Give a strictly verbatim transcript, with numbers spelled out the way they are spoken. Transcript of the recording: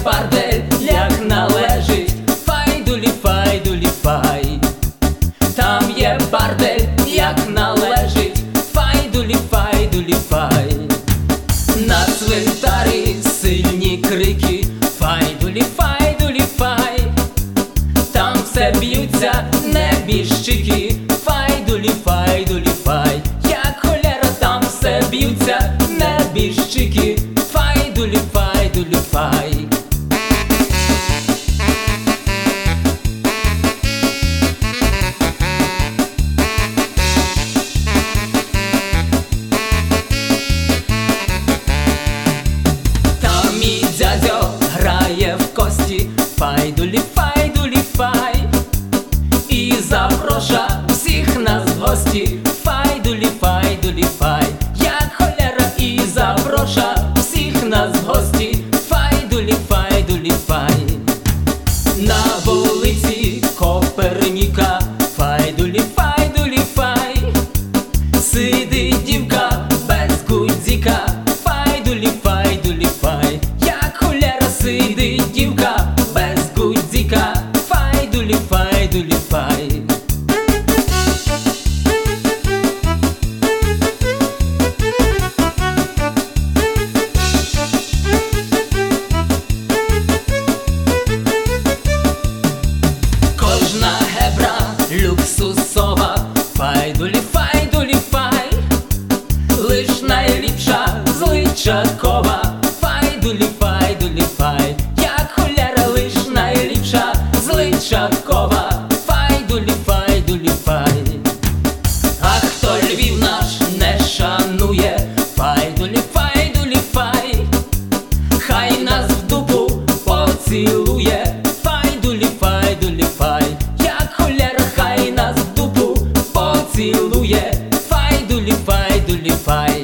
бордель, як належить, файдулі, файдулі, фай. Там є бордель, як належить, файдулі, файдулі, фай. На цвинтарі сильні крики, файдулі, файдулі, фай. Там все б'ються небіжчики, файдулі, файдулі, фай. Як холера, там все б'ються небіжчики, файдулі, файдулі, фай. Там мій дядьо грає в кості, файдулі, файдулі, фай. І запроша всіх нас в гості, файдулі, файдулі, фай. Як холера, і запроша всіх нас в гості, файдулі, файдулі, фай. На вулиці Коперніка, файдулі, файдулі, фай. Сидить дівка без гудзика, файдулі, файдулі, фай. Як холера, сидить дівка без гудзика, файдулі, файдулі, фай. Кожна гебра люксусова, файдулі, файдулі, фай. Лиш найліпша зличакова, файдулі, файдулі, фай. Як холера, лиш найліпша зличакова, файдулі, файдулі, фай. А хто Львів наш не шанує, файдулі, файдулі, фай. Хай нас в дупу поцілує, файдулі, файдулі, фай. Як холера, хай нас в дупу поцілує, файдулі, файдулі, фай.